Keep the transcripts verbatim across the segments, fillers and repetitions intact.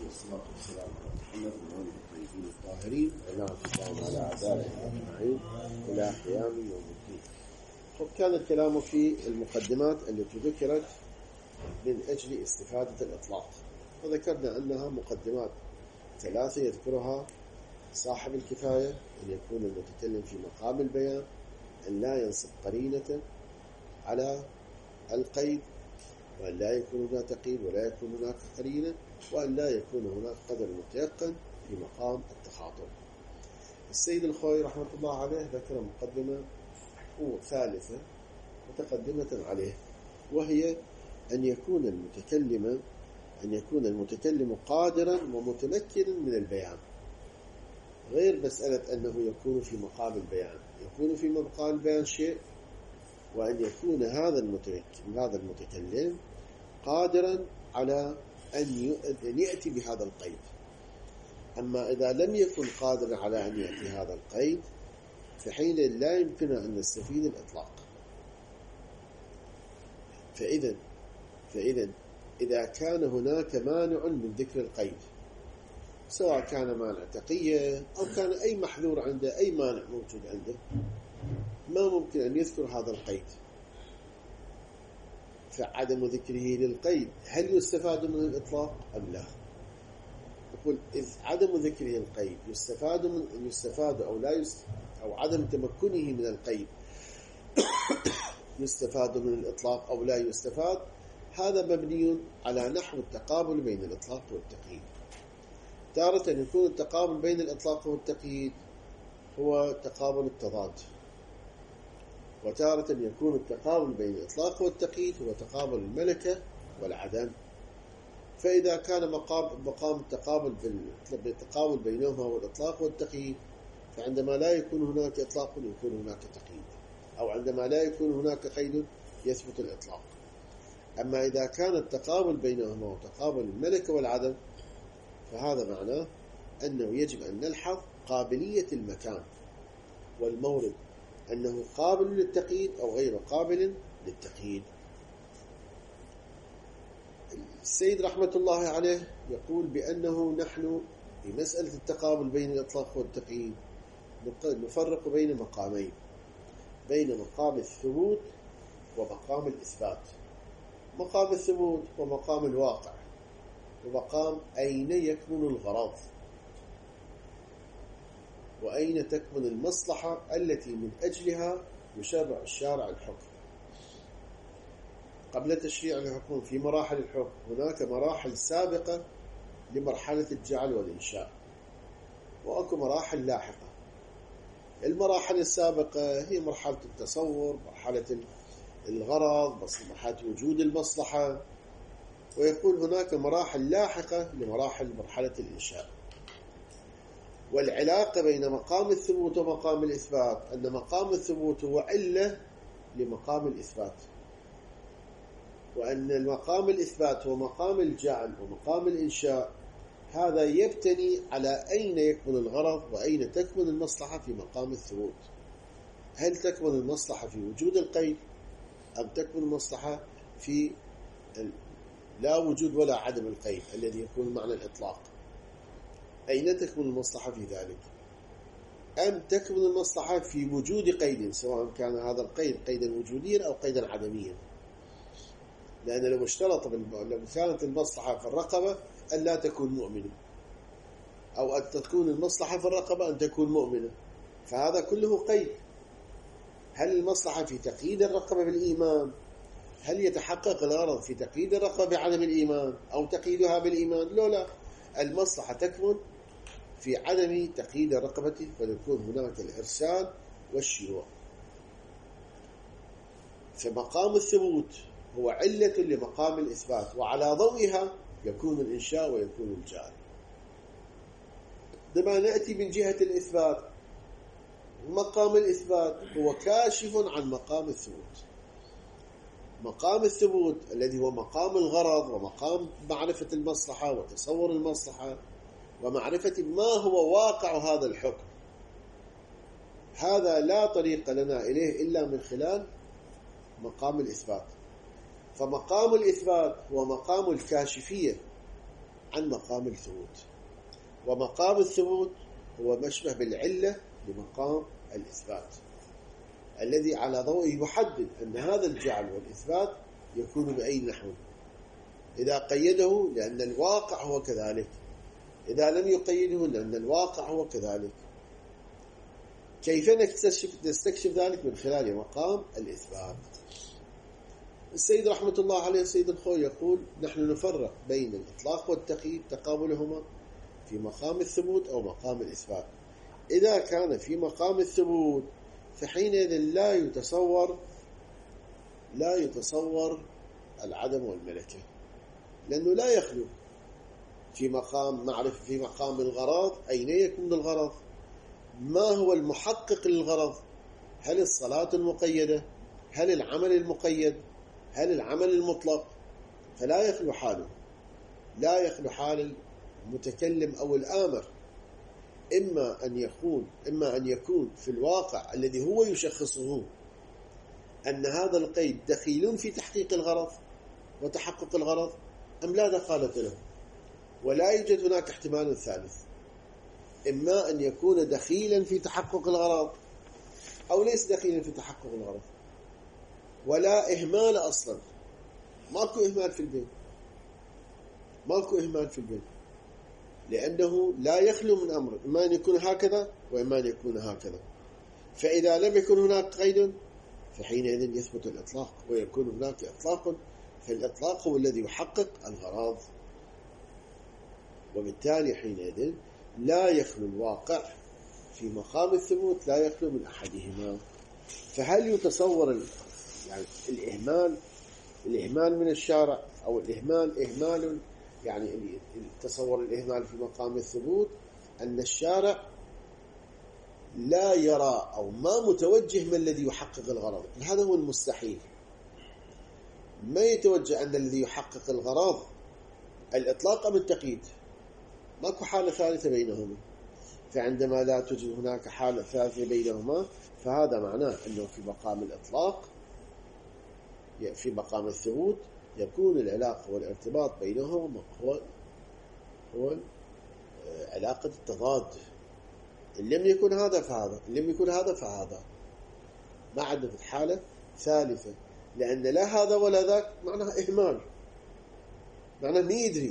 والصلاة والسلام على محمد وآله الطيبين الطاهرين ونعم على أعدائه أجمعين إلى قيام يوم الدين. وكان الكلام في المقدمات التي ذكرت من أجل استفادة الإطلاق، وذكرنا أنها مقدمات ثلاثة يذكرها صاحب الكفاية: أن يكون المتكلم في مقام البيان، أن لا ينصب قرينة على القيد، وأن لا يكون هناك تقييد ولا يكون هناك قرينة، وأن لا يكون هناك قدر متيقن في مقام التخاطب. السيد الخوي رحمة الله عليه ذكر مقدمة ثالثة متقدمة عليه، وهي أن يكون المتكلم أن يكون المتكلم قادرا ومتمكنا من البيان، غير مسألة أنه يكون في مقام البيان. يكون في مقام البيان شيء، وأن يكون هذا المتكلم هذا المتكلم قادرا على أن يأتي بهذا القيد. أما إذا لم يكن قادرا على أن يأتي هذا القيد، فحين لا يمكن أن نستفيد الإطلاق. فإذا فإذا إذا كان هناك مانع من ذكر القيد، سواء كان مانع تقية أو كان أي محذور عنده، أي مانع موجود عنده، ما ممكن أن يذكر هذا القيد. فعدم ذكره للقيد هل يستفاد من الإطلاق أم لا؟ يقول إذ عدم ذكره القيد يستفاد من يستفاد أو لا يستفاد، أو عدم تمكنه من القيد يستفاد من الإطلاق أو لا يستفاد. هذا مبني على نحو التقابل بين الإطلاق والتقييد. تارة يكون التقابل بين الإطلاق والتقييد هو تقابل التضاد، وتارة يكون التقابل بين الإطلاق والتقييد هو تقابل الملكة والعدم. فإذا كان مقام مقام التقابل بالتقابل بينهما والإطلاق والتقييد، فعندما لا يكون هناك إطلاق يكون هناك تقييد، أو عندما لا يكون هناك قيد يثبت الإطلاق. أما إذا كان التقابل بينهما وتقابل الملكة والعدم، فهذا معناه أنه يجب أن نلحظ قابلية المكان والمورد، أنه قابل للتقييد أو غير قابل للتقييد. السيد رحمة الله عليه يقول بأنه نحن في مسألة التقابل بين الإطلاق والتقييد نفرق بين مقامين، بين مقام الثبوت ومقام الإثبات. مقام الثبوت ومقام الواقع، ومقام أين يكمن الغرض، وأين تكمن المصلحة التي من أجلها يشرع الشارع الحكم. قبل تشريع الحكم في مراحل الحكم هناك مراحل سابقة لمرحلة الجعل والإنشاء، وأكو مراحل لاحقة. المراحل السابقة هي مرحلة التصور، مرحلة الغرض، مرحلة وجود المصلحة، ويقول هناك مراحل لاحقة لمراحل مرحلة الإنشاء. والعلاقة بين مقام الثبوت ومقام الإثبات أن مقام الثبوت هو علة لمقام الإثبات، وأن المقام الإثبات هو مقام الجعل ومقام الإنشاء. هذا يبتني على أين يكمن الغرض وأين تكمن المصلحة في مقام الثبوت. هل تكمن المصلحة في وجود القيد، أم تكمن المصلحة في لا وجود ولا عدم القيد الذي يكون معنى الإطلاق؟ أين تكمن المصلحة في ذلك؟ أم تكمن المصلحة في وجود قيد، سواء كان هذا القيد قيدا وجوديا أو قيدا عدميا؟ لأن لو اشترط لو كانت المصلحة في الرقبة أن لا تكون مؤمنة، أو أن تكون المصلحة في الرقبة أن تكون مؤمنة، فهذا كله قيد. هل المصلحة في تقييد الرقبة بالإيمان؟ هل يتحقق الغرض في تقييد الرقبة بعدم الإيمان أو تقييدها بالإيمان؟ لا لا، المصلحة تكمن في عدم تقييد الرقبة، فيكون هناك الإرسال والشيوع. فمقام الثبوت هو علة لمقام الإثبات، وعلى ضوئها يكون الإنشاء ويكون الجعل. عندما نأتي من جهة الإثبات، مقام الإثبات هو كاشف عن مقام الثبوت. مقام الثبوت الذي هو مقام الغرض ومقام معرفة المصلحة وتصور المصلحة ومعرفة ما هو واقع هذا الحكم، هذا لا طريق لنا إليه إلا من خلال مقام الإثبات. فمقام الإثبات هو مقام الكاشفية، عن مقام الثبوت، ومقام الثبوت هو مشبه بالعلة لمقام الإثبات الذي على ضوئه يحدد أن هذا الجعل والإثبات يكون بأي نحو. إذا قيده لأن الواقع هو كذلك، إذا لم يقيده لأن الواقع هو كذلك. كيف نستكشف, نستكشف ذلك؟ من خلال مقام الإثبات. السيد رحمة الله عليه السيد الخوي يقول: نحن نفرق بين الإطلاق والتقييد تقابلهما في مقام الثبوت أو مقام الإثبات. إذا كان في مقام الثبوت فحينئذ لا يتصور لا يتصور العدم والملكة، لأنه لا يخلو في مقام معرفة في مقام الغرض. أين يكون الغرض؟ ما هو المحقق للغرض؟ هل الصلاة المقيدة؟ هل العمل المقيد؟ هل العمل المطلق؟ فلا يخلو حاله، لا يخلو حال المتكلم أو الآمر، إما أن يكون إما أن يكون في الواقع الذي هو يشخصه أن هذا القيد دخيل في تحقيق الغرض وتحقق الغرض، أم لا دخالة له. ولا يوجد هناك احتمال ثالث، إما أن يكون دخيلا في تحقق الغرض أو ليس دخيلا في تحقق الغرض. ولا إهمال أصلا، ماكو إهمال في البين، ماكو إهمال في البين، لأنه لا يخلو من أمر، إما أن يكون هكذا وإما أن يكون هكذا. فإذا لم يكن هناك قيد فحينئذ يثبت الإطلاق ويكون هناك إطلاق، فالإطلاق هو الذي يحقق الغرض، وبالتالي حينئذ لا يخلو الواقع في مقام الثبوت، لا يخلو من أحدهما. فهل يتصور يعني الإهمال الإهمال من الشارع أو الإهمال إهمال يعني تصور الإهمال في مقام الثبوت أن الشارع لا يرى أو ما متوجه ما الذي يحقق الغرض؟ هذا هو المستحيل. ما يتوجه أن الذي يحقق الغرض الإطلاق أم التقييد، ماكو حالة ثالثة بينهما. فعندما لا توجد هناك حالة ثالثة بينهما فهذا معناه أنه في مقام الإطلاق في مقام الثبوت يكون العلاقة والارتباط بينهما هو هو علاقة التضاد. إن لم يكن هذا فهذا، إن لم يكن هذا فهذا، ما عندنا حالة ثالثة، لأن لا هذا ولا ذاك معناه إهمال، معناه ما يدري.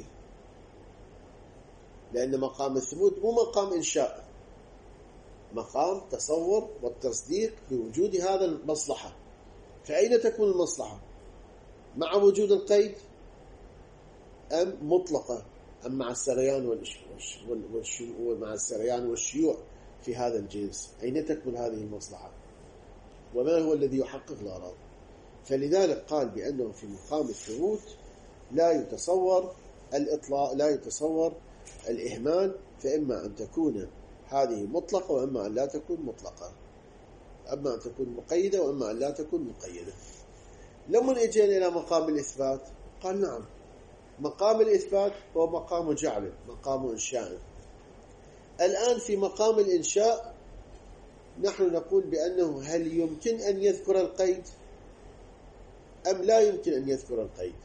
لأن مقام الثبوت مو مقام إنشاء، مقام تصور والتصديق بوجود هذا المصلحة. فأين تكون المصلحة؟ مع وجود القيد أم مطلقة، أم مع السريان والشيوع مع السريان والشيوع في هذا الجنس؟ أين تكون هذه المصلحة؟ وما هو الذي يحقق الغرض؟ فلذلك قال بأنه في مقام الثبوت لا يتصور الإطلاق، لا يتصور الإهمال، فإما أن تكون هذه مطلقة وإما أن لا تكون مطلقة، أما أن تكون مقيدة وإما أن لا تكون مقيدة. لما اجينا إلى مقام الإثبات قال نعم، مقام الإثبات هو مقام جعل، مقام إنشاء. الآن في مقام الإنشاء نحن نقول بأنه هل يمكن أن يذكر القيد أم لا يمكن أن يذكر القيد؟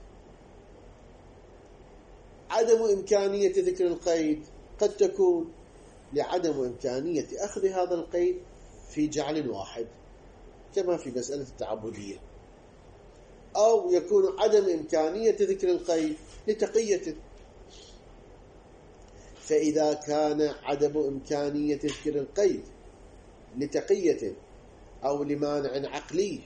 عدم إمكانية ذكر القيد قد تكون لعدم إمكانية أخذ هذا القيد في جعل واحد كما في مسألة التعبدية، أو يكون عدم إمكانية ذكر القيد لتقية. فإذا كان عدم إمكانية ذكر القيد لتقية أو لمانع عقلي،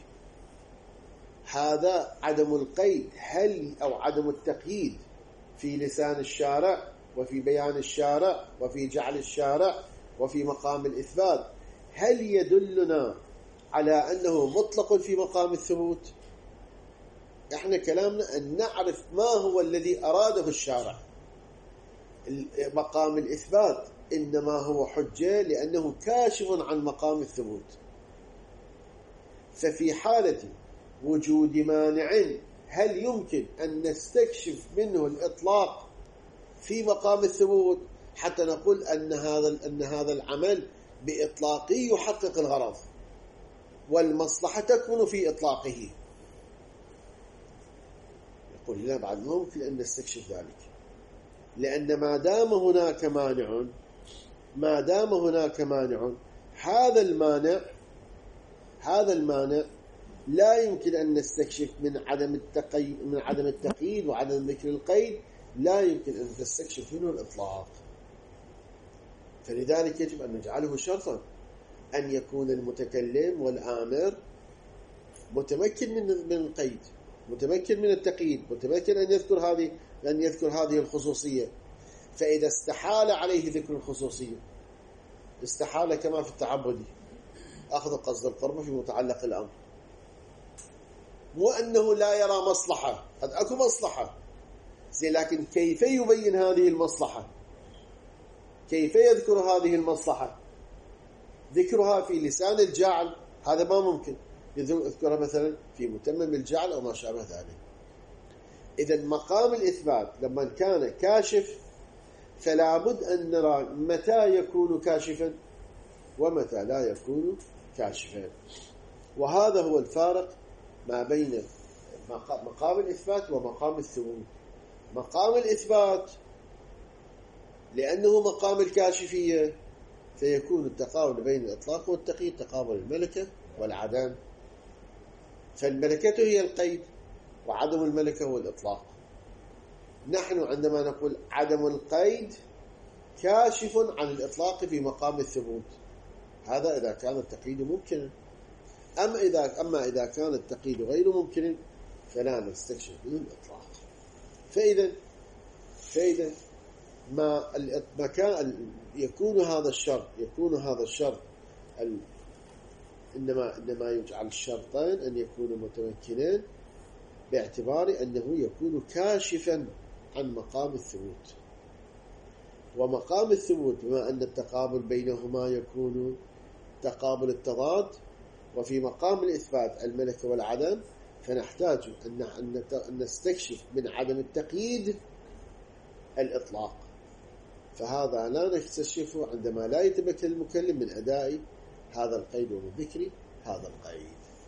هذا عدم القيد هل أو عدم التقييد في لسان الشارع وفي بيان الشارع وفي جعل الشارع وفي مقام الإثبات، هل يدلنا على أنه مطلق في مقام الثبوت؟ احنا كلامنا أن نعرف ما هو الذي أراده الشارع. مقام الإثبات إنما هو حجة لأنه كاشف عن مقام الثبوت. ففي حالة وجود مانع هل يمكن أن نستكشف منه الإطلاق في مقام الثبوت حتى نقول أن هذا أن هذا العمل بإطلاقه يحقق الغرض والمصلحة تكمن في إطلاقه؟ يقول لا، بعد ممكن أن نستكشف ذلك. لأن ما دام هناك مانع ما دام هناك مانع هذا المانع هذا المانع لا يمكن أن نستكشف من عدم التقييد من عدم التقييد وعدم ذكر القيد، لا يمكن أن تستكشف منه الإطلاق. فلذلك يجب أن نجعله شرطا أن يكون المتكلم والآمر متمكن من من القيد، متمكن من التقييد، متمكن أن يذكر هذه أن يذكر هذه الخصوصية. فإذا استحال عليه ذكر الخصوصية استحال كما في التعبدي أخذ قصد القرب في متعلق الأمر، مو أنه لا يرى مصلحة، قد أكو مصلحة زي، لكن كيف يبين هذه المصلحة؟ كيف يذكر هذه المصلحة؟ ذكرها في لسان الجاعل هذا ما ممكن، يذكرها مثلا في متمم الجعل أو ما شابه ذلك. إذا مقام الإثبات لما كان كاشف فلا بد أن نرى متى يكون كاشفا ومتى لا يكون كاشفا. وهذا هو الفارق ما بين مقام الإثبات ومقام الثبوت. مقام الإثبات لأنه مقام الكاشفية فيكون التقابل بين الإطلاق والتقييد تقابل الملكة والعدم، فالملكة هي القيد وعدم الملكة هو الإطلاق. نحن عندما نقول عدم القيد كاشف عن الإطلاق في مقام الثبوت، هذا إذا كان التقييد ممكنا. أما إذا, أما إذا كان التقييد غير ممكن فلا نستكشف من الإطلاق. فإذا فإذا ما المكان يكون هذا الشرط يكون هذا الشرط إنما إنما يجعل الشرطين أن يكونوا متمكنين باعتبار أنه يكون كاشفا عن مقام الثبوت. ومقام الثبوت بما أن التقابل بينهما يكون تقابل التضاد، وفي مقام الإثبات الملكة والعدم، فنحتاج أن نستكشف من عدم التقييد الإطلاق. فهذا لا نستكشفه عندما لا يتمكن المكلم من أداء هذا القيد ومن ذكر هذا القيد.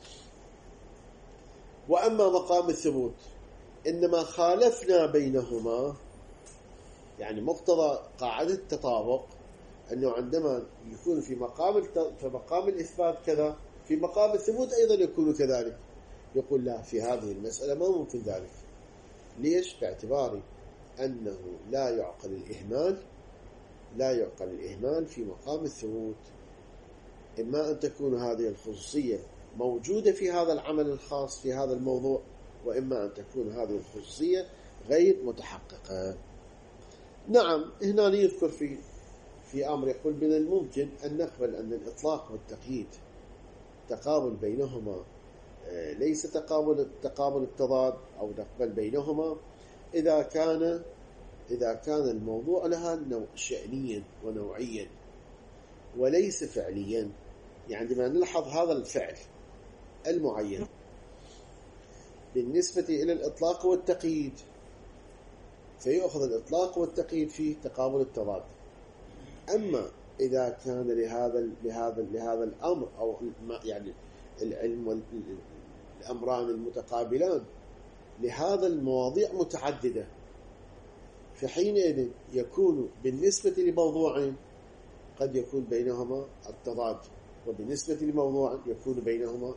وأما مقام الثبوت إنما خالفنا بينهما، يعني مقتضى قاعدة التطابق أنه عندما يكون في مقام في مقام الإثبات كذا في مقام الثبوت أيضا يكون كذلك. يقول لا، في هذه المسألة ما ممكن ذلك. ليش؟ باعتبار أنه لا يعقل الإهمال لا يعقل الإهمال في مقام الثبوت. إما أن تكون هذه الخصوصية موجودة في هذا العمل الخاص في هذا الموضوع، وإما أن تكون هذه الخصوصية غير متحققة. نعم، هنا يذكر في في أمر يقول من الممكن أن نقبل أن الإطلاق والتقييد تقابل بينهما ليس تقابل تقابل التضاد، أو نقبل بينهما إذا كان إذا كان الموضوع لها نوع شأنيا ونوعيا وليس فعليا. يعني عندما نلحظ هذا الفعل المعين بالنسبة إلى الإطلاق والتقييد فيأخذ الإطلاق والتقييد فيه تقابل التضاد. أما إذا كان لهذا لهذا لهذا الأمر أو يعني العلم والأمران المتقابلان لهذا المواضيع متعددة، فحينئذ يكون بالنسبة لموضوعين قد يكون بينهما التضاد، وبالنسبة لموضوع يكون بينهما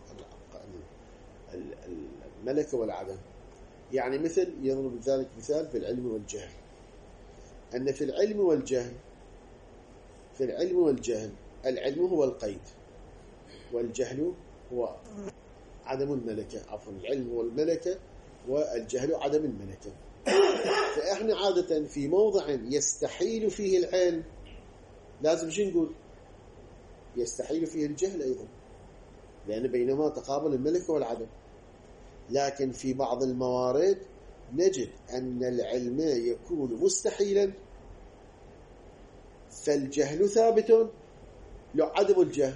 الملكة والعدم. يعني مثل يضرب ذلك مثال في العلم والجهل، أن في العلم والجهل في العلم والجهل العلم هو القيد والجهل هو عدم الملكة. عفوا، العلم هو الملكة والجهل عدم الملكة. فإحنا عادة في موضع يستحيل فيه العلم لازم شو نقول؟ يستحيل فيه الجهل أيضا، لأن بينما تقابل الملكة والعدم. لكن في بعض الموارد نجد أن العلم يكون مستحيلا فالجهل ثابت لو عدم الجهل،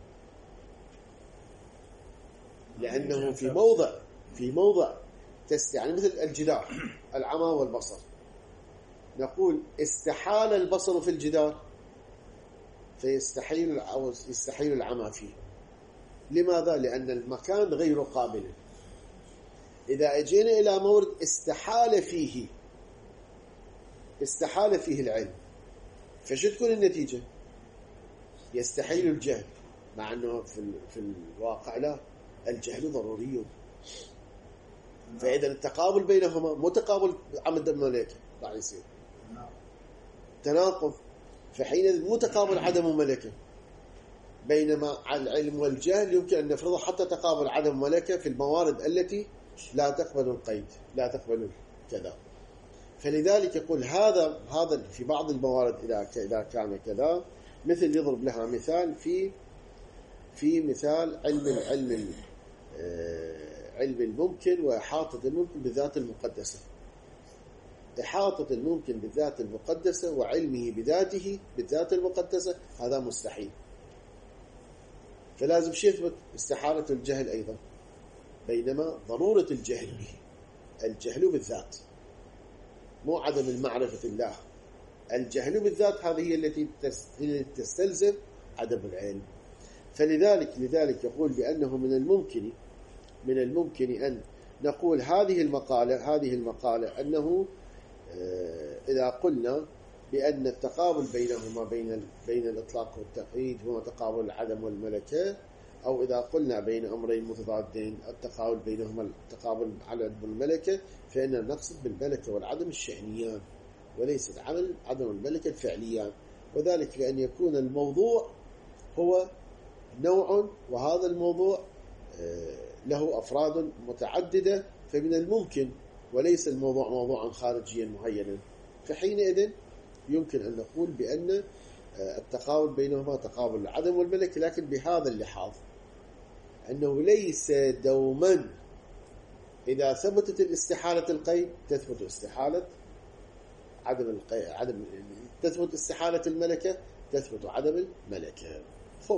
لأنه في موضع في موضع تست يعني مثل الجدار العمى والبصر، نقول استحال البصر في الجدار فيستحيل يستحيل العمى فيه. لماذا؟ لأن المكان غير قابل. إذا أجينا إلى مورد استحال فيه استحال فيه العلم، فشو تكون النتيجة؟ يستحيل الجهل، مع أنه في, في الواقع لا، الجهل ضروري. فإذا التقابل بينهما مو تقابل عمد الملكة، راح يصير تناقض. فحين مو تقابل عدم الملكة، بينما العلم والجهل يمكن أن نفرضه حتى تقابل عدم الملكة في الموارد التي لا تقبل القيد، لا تقبل كذا. فلذلك يقول هذا هذا في بعض الموارد إذا إذا كان كذا، مثل يضرب لها مثال في في مثال علم العلم علم الممكن وإحاطة الممكن بالذات المقدسة. إحاطة الممكن بالذات المقدسة وعلمه بذاته بالذات المقدسة هذا مستحيل، فلازم شيء يثبت استحالة الجهل أيضا، بينما ضرورة الجهل به، الجهل بالذات مو عدم المعرفة الله، الجهل بالذات هذه هي التي تستلزم عدم العلم. فلذلك لذلك يقول بأنه من الممكن من الممكن أن نقول هذه المقالة هذه المقالة أنه إذا قلنا بأن التقابل بينهما بين بين الإطلاق والتقييد هو تقابل العدم والملكة، أو إذا قلنا بين أمرين متضادين التقابل بينهما التقابل على الملكة، فإننا نقصد بالملكة والعدم الشأنيان وليس العمل عدم الملكة الفعليان، وذلك لأن يكون الموضوع هو نوع، وهذا الموضوع له أفراد متعددة، فمن الممكن وليس الموضوع موضوعا خارجيا معينا، فحينئذ يمكن أن نقول بأن التقابل بينهما تقابل العدم والملكة، لكن بهذا اللحاظ أنه ليس دوما إذا ثبتت الاستحالة القيد تثبت استحالة عدم القيد، عدم تثبت استحالة الملكة تثبت عدم الملكة. خب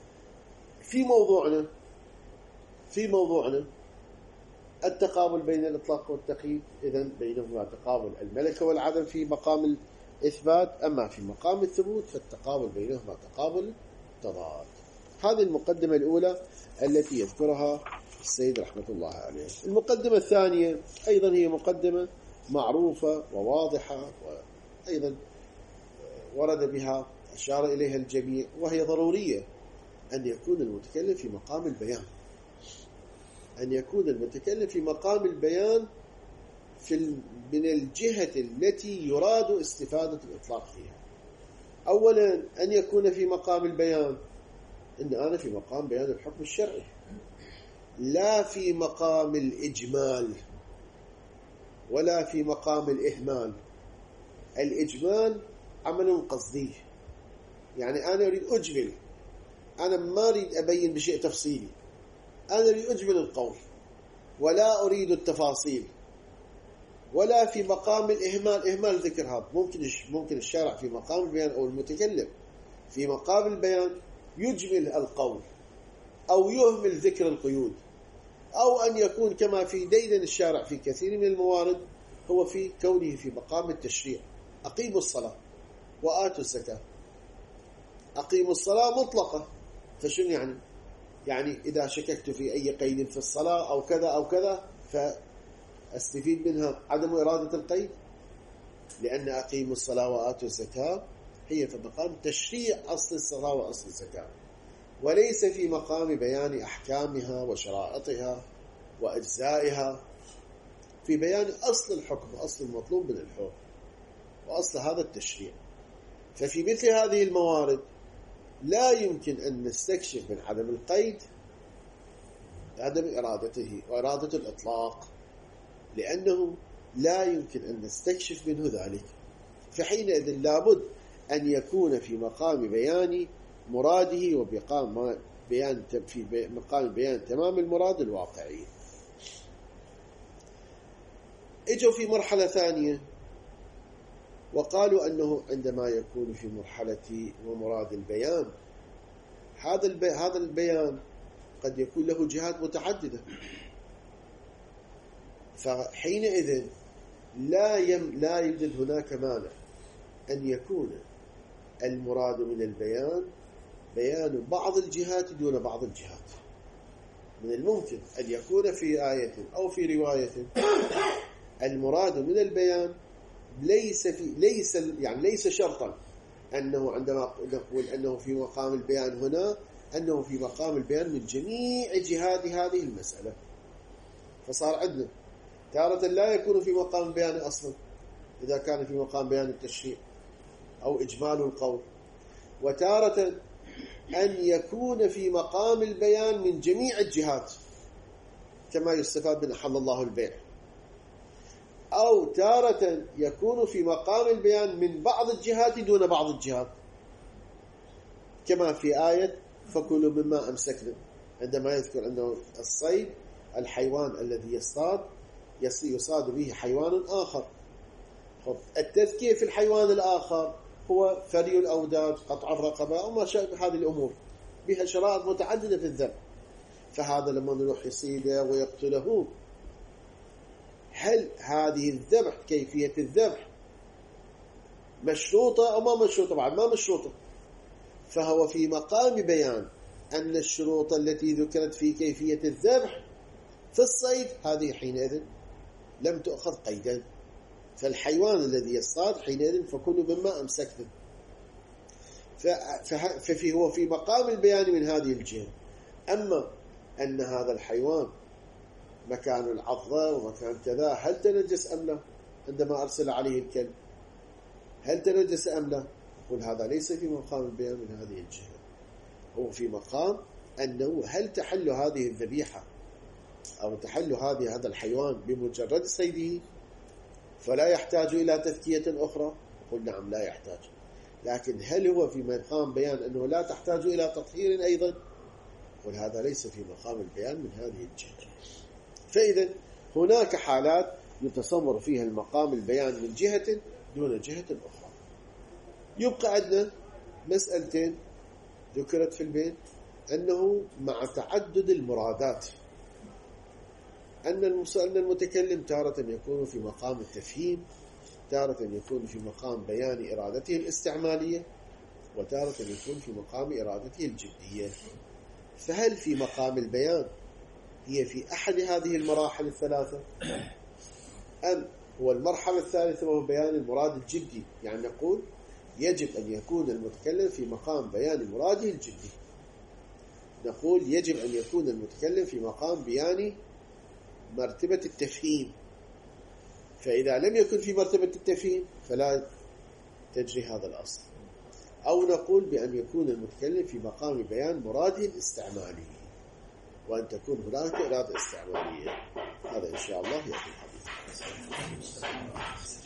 في موضوعنا في موضوعنا التقابل بين الإطلاق والتقييد، إذن بينهما تقابل الملكة والعدم في مقام الإثبات، أما في مقام الثبوت فالتقابل بينهما تقابل تضاد. هذه المقدمة الأولى التي يذكرها السيد رحمة الله عليه. المقدمة الثانية أيضا هي مقدمة معروفة وواضحة، وأيضا ورد بها أشار إليها الجميع، وهي ضرورية أن يكون المتكلم في مقام البيان، أن يكون المتكلم في مقام البيان في من الجهة التي يراد استفادة الإطلاق فيها. أولا أن يكون في مقام البيان، إن أنا في مقام بيان الحكم الشرعي، لا في مقام الإجمال ولا في مقام الإهمال. الإجمال عمل قصدي، يعني أنا أريد أجمل، أنا ما أريد أبين بشيء تفصيلي، أنا أريد أجمل القول ولا أريد التفاصيل. ولا في مقام الإهمال، إهمال ذكر هذا ممكن ممكن الشارع في مقام البيان أو المتكلم في مقام البيان يجمل القول أو يهمل ذكر القيود، أو أن يكون كما في ديدن الشارع في كثير من الموارد هو في كونه في مقام التشريع. أقيموا الصلاة وآتوا الزكاة، أقيموا الصلاة مطلقة، فشنو يعني؟ يعني إذا شككت في أي قيد في الصلاة أو كذا أو كذا فأستفيد منها عدم إرادة القيد، لأن أقيموا الصلاة وآتوا الزكاة هي في مقام تشريع أصل الصلاة وأصل الزكاة، وليس في مقام بيان أحكامها وشرائطها وأجزائها، في بيان أصل الحكم، أصل المطلوب من الحكم وأصل هذا التشريع. ففي مثل هذه الموارد لا يمكن أن نستكشف من عدم القيد عدم إرادته وإرادة الإطلاق، لأنه لا يمكن أن نستكشف منه ذلك. فحينئذ لابد أن يكون في مقام بيان مراده وبقام بيان في مقام بيان تمام المراد الواقعي. اجوا في مرحلة ثانية وقالوا أنه عندما يكون في مرحلة ومراد البيان، هذا البي... هذا البيان قد يكون له جهات متعددة، فحينئذ لا يم... لا يوجد هناك مانع أن يكون المراد من البيان بيان بعض الجهات دون بعض الجهات. من الممكن أن يكون في آية أو في رواية المراد من البيان ليس في ليس يعني ليس شرطا أنه عندما نقول أنه في مقام البيان هنا أنه في مقام البيان من جميع جهات هذه المسألة. فصار عندنا تارة لا يكون في مقام البيان أصلا إذا كان في مقام بيان التشريع أو إجمال القول، وتارة أن يكون في مقام البيان من جميع الجهات كما يستفاد من أحل الله البيع، أو تارة يكون في مقام البيان من بعض الجهات دون بعض الجهات كما في آية فكلوا مما أمسكنا عندما يذكر أنه الصيد الحيوان الذي يصطاد يصاد به حيوان آخر. التذكير في الحيوان الآخر هو فري الأوداج، قطع الرقبة وما شابه هذه الأمور بها شرائط متعددة في الذبح. فهذا لما نروح يصيده ويقتله، هل هذه الذبح كيفية الذبح مشروطة أو ما مشروطة؟ طبعا ما مشروطة، فهو في مقام بيان أن الشروط التي ذكرت في كيفية الذبح في الصيد هذه حينئذ لم تؤخذ قيدا، فالحيوان الذي يصطاد حينئذ فكل مما أمسكته، ففي هو في مقام البيان من هذه الجهة. أما أن هذا الحيوان مكان العضة ومكان كذا هل تنجس أم لا، عندما أرسل عليه الكلب هل تنجس أم لا، قل هذا ليس في مقام البيان من هذه الجهة، هو في مقام أنه هل تحل هذه الذبيحة أو تحل هذه هذا الحيوان بمجرد صيده فلا يحتاج إلى تذكية أخرى، قل نعم لا يحتاج، لكن هل هو في مقام بيان أنه لا تحتاج إلى تطهير أيضا، قل هذا ليس في مقام البيان من هذه الجهة. فإذا هناك حالات يتصور فيها المقام البيان من جهة دون جهة أخرى. يبقى عندنا مسألتين ذكرت في البيت، أنه مع تعدد المرادات أن المتكلم تارة يكون في مقام التفهيم، تارة يكون في مقام بيان إرادته الاستعمالية، وتارة يكون في مقام إرادته الجدية. فهل في مقام البيان هي في أحد هذه المراحل الثلاثة، أم هو المرحلة الثالثة وهو بيان المراد الجدي؟ يعني نقول يجب أن يكون المتكلم في مقام بيان مراده الجدي، نقول يجب أن يكون المتكلم في مقام بيان مرتبة التفهيم، فإذا لم يكن في مرتبة التفهيم فلا تجري هذا الأصل، أو نقول بأن يكون المتكلم في مقام بيان مراده الاستعمالي وأن تكون هناك إرادة استعمالية. هذا إن شاء الله يأتي الحديث.